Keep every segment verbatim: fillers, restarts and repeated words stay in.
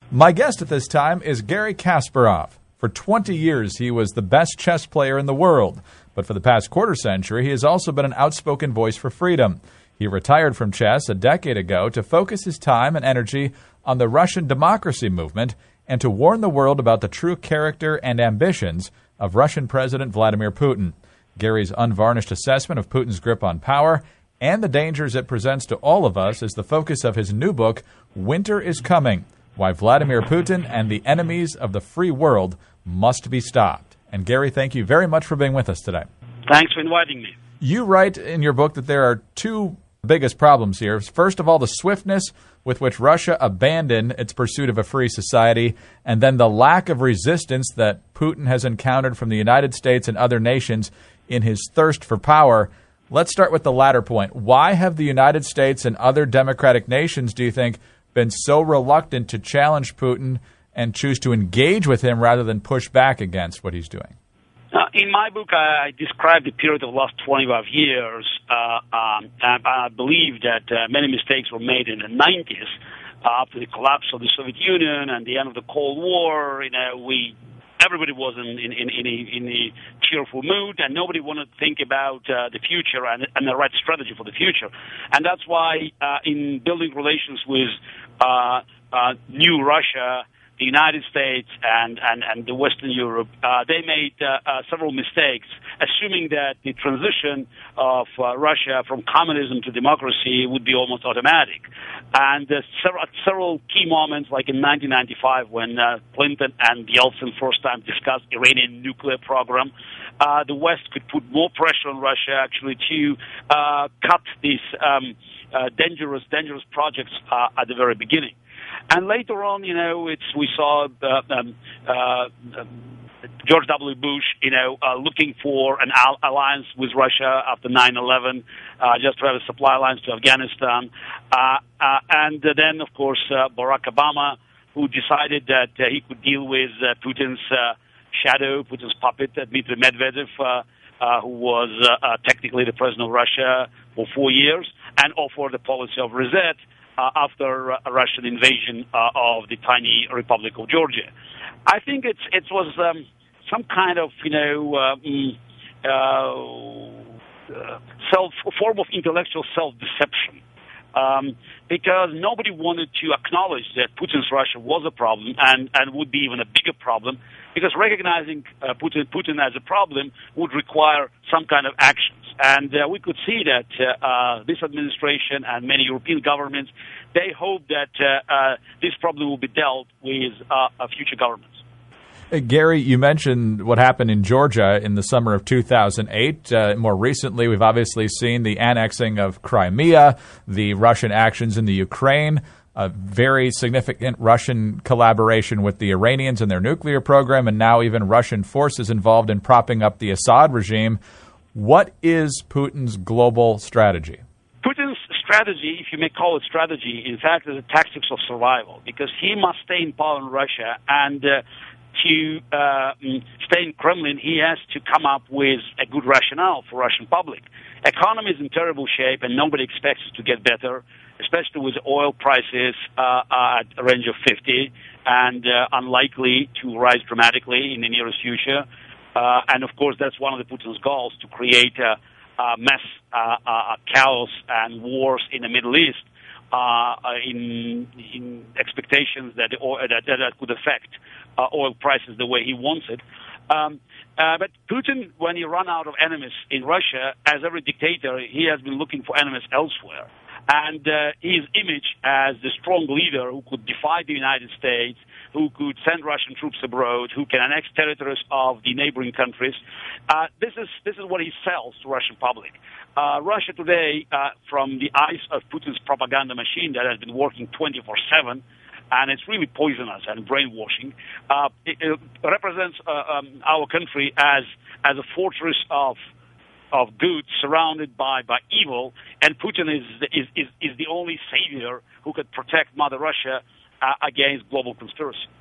My guest at this time is Garry Kasparov. For twenty years, he was the best chess player in the world. But for the past quarter century, he has also been an outspoken voice for freedom. He retired from chess a decade ago to focus his time and energy on the Russian democracy movement and to warn the world about the true character and ambitions of Russian President Vladimir Putin. Garry's unvarnished assessment of Putin's grip on power and the dangers it presents to all of us is the focus of his new book, Winter is Coming: Why Vladimir Putin and the Enemies of the Free World Must Be Stopped. And Garry, thank you very much for being with us today. Thanks for inviting me. You write in your book that there are two biggest problems here. First of all, the swiftness with which Russia abandoned its pursuit of a free society, and then the lack of resistance that Putin has encountered from the United States and other nations in his thirst for power. Let's start with the latter point. Why have the United States and other democratic nations, do you think, been so reluctant to challenge Putin and choose to engage with him rather than push back against what he's doing? Uh, in my book, I describe the period of the last twenty-five years. Uh, um, and I believe that uh, many mistakes were made in the nineties uh, after the collapse of the Soviet Union and the end of the Cold War. You know, we everybody was in in in, in, a, in a cheerful mood, and nobody wanted to think about uh, the future and, and the right strategy for the future. And that's why, uh, in building relations with uh, uh, new Russia, the United States and, and, and the Western Europe, uh, they made uh, uh, several mistakes, assuming that the transition of uh, Russia from communism to democracy would be almost automatic. And uh, several, several key moments, like in nineteen ninety-five, when uh, Clinton and Yeltsin first time discussed Iranian nuclear program, uh, the West could put more pressure on Russia actually to uh, cut these um, uh, dangerous, dangerous projects uh, at the very beginning. And later on, you know, it's we saw uh, um, uh, George W. Bush, you know, uh, looking for an al- alliance with Russia after nine eleven, uh, just to have a supply lines to Afghanistan. Uh, uh, and then, of course, uh, Barack Obama, who decided that uh, he could deal with uh, Putin's uh, shadow, Putin's puppet, uh, Dmitry Medvedev, uh, uh, who was uh, uh, technically the president of Russia for four years, and offered the policy of reset Uh, after a Russian invasion uh, of the tiny Republic of Georgia. I think it's it was um, some kind of, you know, um, uh, self form of intellectual self-deception. Um, because nobody wanted to acknowledge that Putin's Russia was a problem and, and would be even a bigger problem, because recognizing uh, Putin, Putin as a problem would require some kind of actions. And uh, we could see that uh, uh, this administration and many European governments, they hope that uh, uh, this problem will be dealt with uh, future governments. Garry, you mentioned what happened in Georgia in the summer of two thousand eight. Uh, more recently, we've obviously seen the annexing of Crimea, the Russian actions in the Ukraine, a very significant Russian collaboration with the Iranians and their nuclear program, and now even Russian forces involved in propping up the Assad regime. What is Putin's global strategy? Putin's strategy, if you may call it strategy, in fact, is a tactics of survival, because he must stay in power in Russia, and uh, to uh, stay in Kremlin, he has to come up with a good rationale for Russian public. Economy is in terrible shape, and nobody expects it to get better, especially with oil prices uh, at a range of fifty, and uh, unlikely to rise dramatically in the nearest future. Uh, and, of course, that's one of the Putin's goals, to create a, a mess, uh, uh, chaos, and wars in the Middle East uh, in, in expectations that, the oil, that that could affect uh, oil prices the way he wants it. Um, uh, but Putin, when he ran out of enemies in Russia, as every dictator, he has been looking for enemies elsewhere. And uh, his image as the strong leader who could defy the United States, who could send Russian troops abroad, who can annex territories of the neighboring countries, uh, this is this is what he sells to Russian public. Uh, Russia today, uh, from the eyes of Putin's propaganda machine that has been working twenty-four seven, and it's really poisonous and brainwashing, uh, it, it represents uh, um, our country as as a fortress of of good surrounded by, by evil, and Putin is, is, is, is the only savior who could protect Mother Russia uh, against global conspiracy.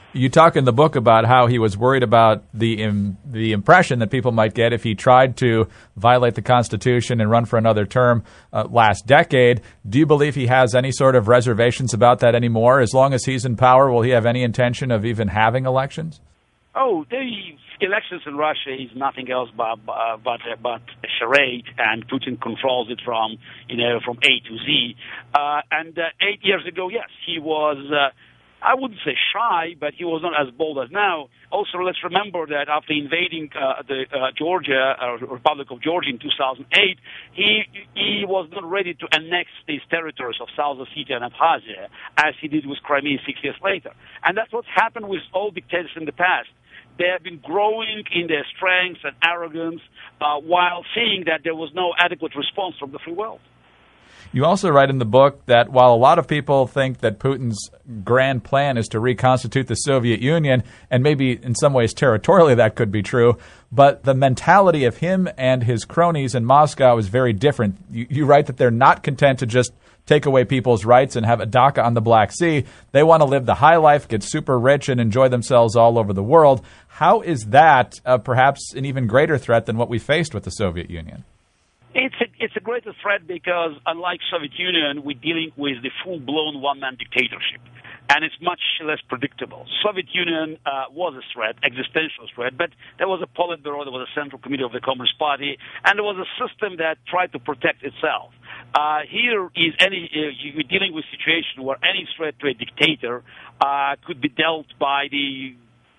You talk in the book about how he was worried about the im- the impression that people might get if he tried to violate the Constitution and run for another term uh, last decade. Do you believe he has any sort of reservations about that anymore? As long as he's in power, will he have any intention of even having elections? Oh, the elections in Russia is nothing else but uh, but uh, but a charade, and Putin controls it from you know from A to Z. Uh, and uh, eight years ago, yes, he was. Uh, I wouldn't say shy, but he was not as bold as now. Also, let's remember that after invading uh, the uh, Georgia, uh, Republic of Georgia in two thousand eight, he he was not ready to annex these territories of South Ossetia and Abkhazia, as he did with Crimea six years later. And that's what's happened with all dictators in the past. They have been growing in their strength and arrogance uh, while seeing that there was no adequate response from the free world. You also write in the book that while a lot of people think that Putin's grand plan is to reconstitute the Soviet Union, and maybe in some ways territorially that could be true, but the mentality of him and his cronies in Moscow is very different. You, you write that they're not content to just take away people's rights and have a dacha on the Black Sea. They want to live the high life, get super rich, and enjoy themselves all over the world. How is that uh, perhaps an even greater threat than what we faced with the Soviet Union? It's a, it's a greater threat because, unlike Soviet Union, we're dealing with the full-blown one-man dictatorship, and it's much less predictable. Soviet Union uh, was a threat, existential threat, but there was a Politburo, there was a Central Committee of the Communist Party, and there was a system that tried to protect itself. Uh, here is any uh, you're dealing with a situation where any threat to a dictator uh, could be dealt by the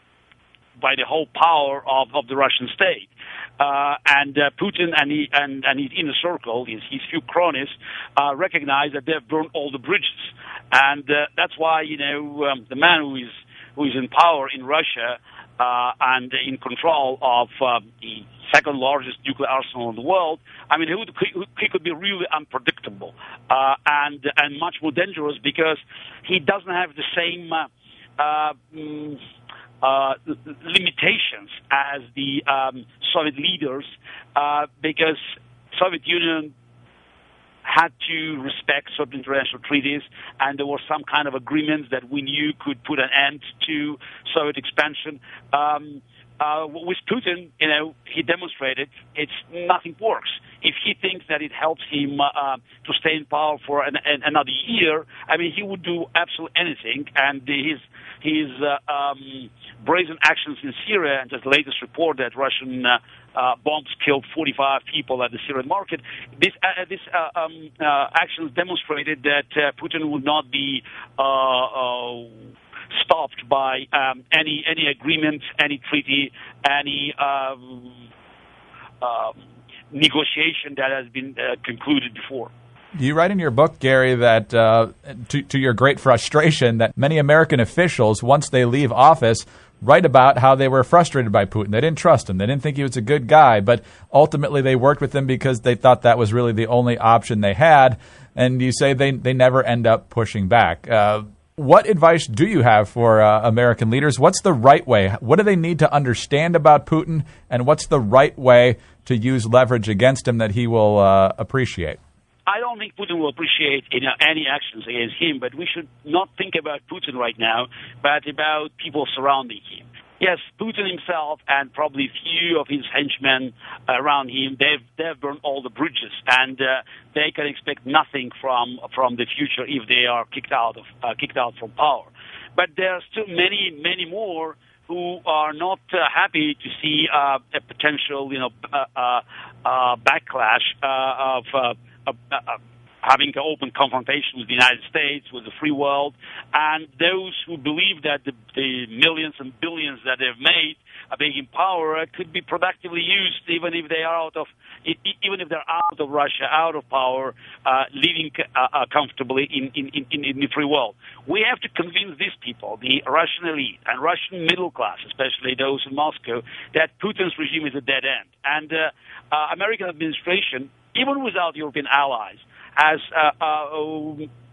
by the whole power of, of the Russian state. Uh, and uh, Putin and, he, and, and his inner circle, his, his few cronies, uh, recognize that they've burned all the bridges. And uh, that's why, you know, um, the man who is who is in power in Russia uh, and in control of uh, the second largest nuclear arsenal in the world, I mean, he, would, he could be really unpredictable uh, and, and much more dangerous because he doesn't have the same uh, uh, mm, Uh, limitations as the um, Soviet leaders, uh, because Soviet Union had to respect certain international treaties, and there were some kind of agreements that we knew could put an end to Soviet expansion. Um, uh, with Putin, you know, he demonstrated it's nothing works. If he thinks that it helps him uh, to stay in power for an, an, another year, I mean, he would do absolutely anything. And his his uh, um, brazen actions in Syria, and just the latest report that Russian uh, uh, bombs killed forty-five people at the Syrian market, this uh, this uh, um, uh, actions demonstrated that uh, Putin would not be uh, uh, stopped by um, any any agreement, any treaty, any um, uh, negotiation that has been uh, concluded before. You write in your book, Gary, that uh, to, to your great frustration, that many American officials, once they leave office, write about how they were frustrated by Putin. They didn't trust him. They didn't think he was a good guy, but ultimately they worked with him because they thought that was really the only option they had. And you say they, they never end up pushing back. Uh, what advice do you have for uh, American leaders? What's the right way? What do they need to understand about Putin, and what's the right way to use leverage against him that he will uh, appreciate? I don't think Putin will appreciate you know, any actions against him, but we should not think about Putin right now, but about people surrounding him. Yes, Putin himself and probably a few of his henchmen around him, they've, they've burned all the bridges, and uh, they can expect nothing from from the future if they are kicked out of uh, kicked out from power. But there are still many, many more who are not uh, happy to see uh, a potential, you know, uh, uh, uh, backlash uh, of. Uh, Uh, uh, having an open confrontation with the United States, with the free world, and those who believe that the, the millions and billions that they've made uh, being in power uh, could be productively used, even if they are out of, even if they're out of Russia, out of power, uh, living uh, uh, comfortably in, in, in, in the free world. We have to convince these people, the Russian elite and Russian middle class, especially those in Moscow, that Putin's regime is a dead end. And uh, uh, American administration, even without European allies, has uh, uh,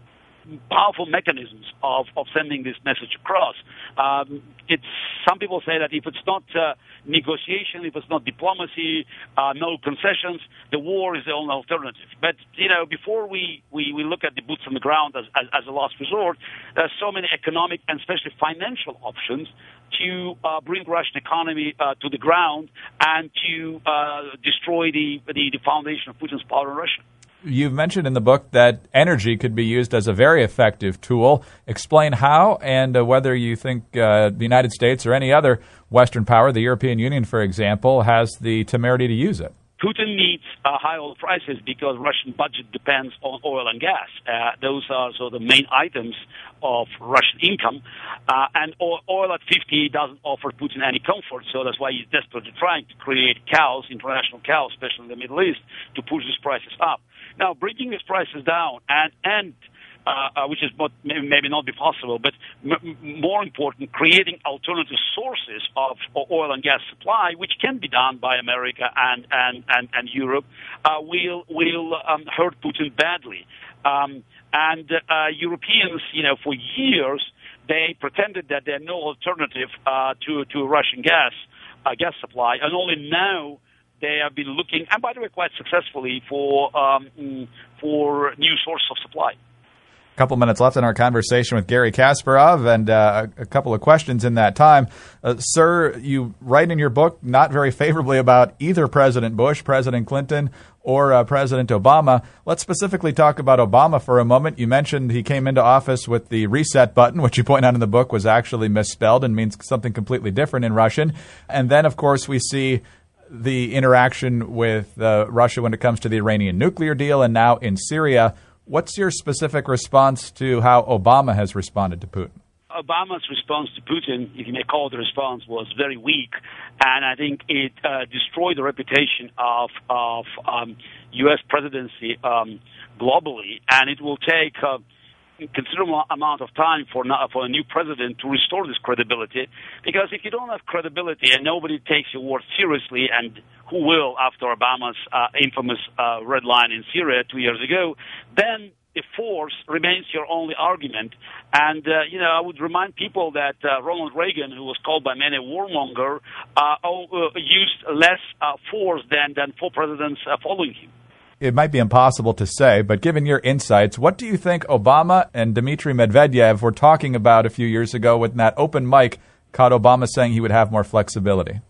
powerful mechanisms of, of sending this message across. Um, it's some people say that if it's not uh, negotiation, if it's not diplomacy, uh, no concessions, the war is the only alternative. But you know, before we, we, we look at the boots on the ground as, as, as a last resort, there are so many economic and especially financial options to uh, bring Russian economy uh, to the ground and to uh, destroy the, the the foundation of Putin's power in Russia. You've mentioned in the book that energy could be used as a very effective tool. Explain how and uh, whether you think uh, the United States or any other Western power, the European Union, for example, has the temerity to use it. Putin needs uh, high oil prices because Russian budget depends on oil and gas. Uh, those are so the main items of Russian income. Uh, and oil, oil at fifty doesn't offer Putin any comfort, so that's why he's desperately trying to create chaos, international chaos, especially in the Middle East, to push these prices up. Now, bringing these prices down and, and Uh, uh, which is not, maybe not be possible, but m- more important, creating alternative sources of, of oil and gas supply, which can be done by America and and and, and Europe, uh, will will um, hurt Putin badly. Um, and uh, Europeans, you know, for years they pretended that there are no alternative uh, to to Russian gas uh, gas supply, and only now they have been looking, and by the way, quite successfully, for um, for new source of supply. Couple minutes left in our conversation with Garry Kasparov, and uh, a couple of questions in that time. Uh, sir, you write in your book not very favorably about either President Bush, President Clinton, or uh, President Obama. Let's specifically talk about Obama for a moment. You mentioned he came into office with the reset button, which you point out in the book was actually misspelled and means something completely different in Russian. And then, of course, we see the interaction with uh, Russia when it comes to the Iranian nuclear deal and now in Syria. What's your specific response to how Obama has responded to Putin? Obama's response to Putin, if you may call it a response, was very weak, and I think it uh, destroyed the reputation of of um, U S presidency um, globally, and it will take uh, a considerable amount of time for for a new president to restore this credibility, because if you don't have credibility and nobody takes your word seriously, and who will after Obama's uh, infamous uh, red line in Syria two years ago, then the force remains your only argument. And, uh, you know, I would remind people that uh, Ronald Reagan, who was called by many a warmonger, uh, uh, used less uh, force than, than four presidents uh, following him. It might be impossible to say, but given your insights, what do you think Obama and Dmitry Medvedev were talking about a few years ago when that open mic caught Obama saying he would have more flexibility?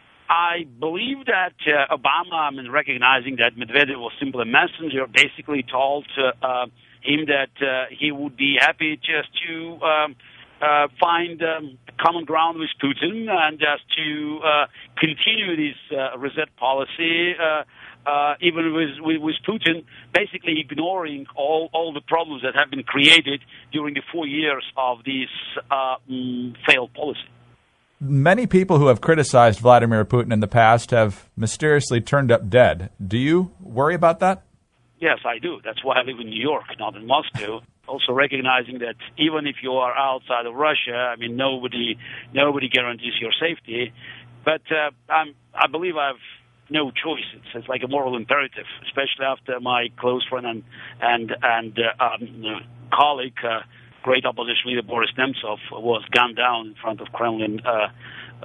I believe that uh, Obama, I mean, recognizing that Medvedev was simply a messenger, basically told uh, uh, him that uh, he would be happy just to um, uh, find um, common ground with Putin and just to uh, continue this uh, reset policy, uh, uh, even with, with, with Putin, basically ignoring all, all the problems that have been created during the four years of this uh, mm, failed policy. Many people who have criticized Vladimir Putin in the past have mysteriously turned up dead. Do you worry about that? Yes, I do. That's why I live in New York, not in Moscow. Also recognizing that even if you are outside of Russia, I mean, nobody nobody guarantees your safety. But uh, I'm, I believe I have no choice. It's, it's like a moral imperative, especially after my close friend and and and uh, um, colleague, uh, great opposition leader Boris Nemtsov, was gunned down in front of Kremlin uh, uh,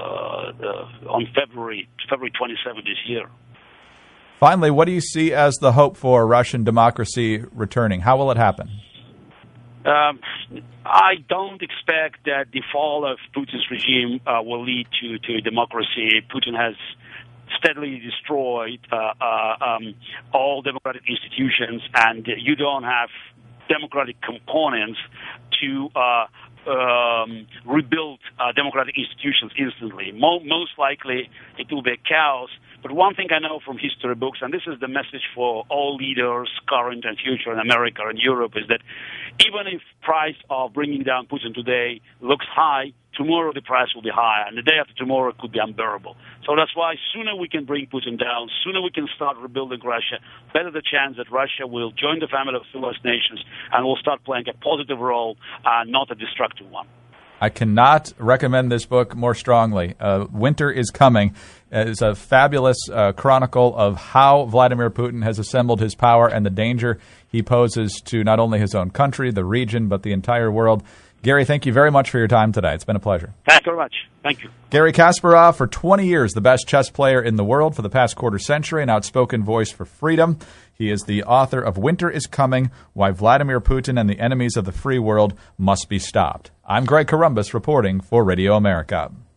uh, on February February twenty-seventh this year. Finally, what do you see as the hope for Russian democracy returning? How will it happen? Um, I don't expect that the fall of Putin's regime uh, will lead to, to democracy. Putin has steadily destroyed uh, uh, um, all democratic institutions, and you don't have democratic components to uh, um, rebuild uh, democratic institutions instantly. Mo- most likely, it will be a chaos. But one thing I know from history books, and this is the message for all leaders, current and future in America and Europe, is that even if price of bringing down Putin today looks high, tomorrow the price will be high, and the day after tomorrow it could be unbearable. So that's why sooner we can bring Putin down, sooner we can start rebuilding Russia, better the chance that Russia will join the family of civilized nations and will start playing a positive role, uh, not a destructive one. I cannot recommend this book more strongly. Uh, Winter is Coming. It's a fabulous uh, chronicle of how Vladimir Putin has assembled his power and the danger he poses to not only his own country, the region, but the entire world. Gary, thank you very much for your time today. It's been a pleasure. Thank you very much. Thank you. Gary Kasparov, for twenty years, the best chess player in the world for the past quarter century, an outspoken voice for freedom. He is the author of Winter is Coming, Why Vladimir Putin and the Enemies of the Free World Must Be Stopped. I'm Greg Corombos reporting for Radio America.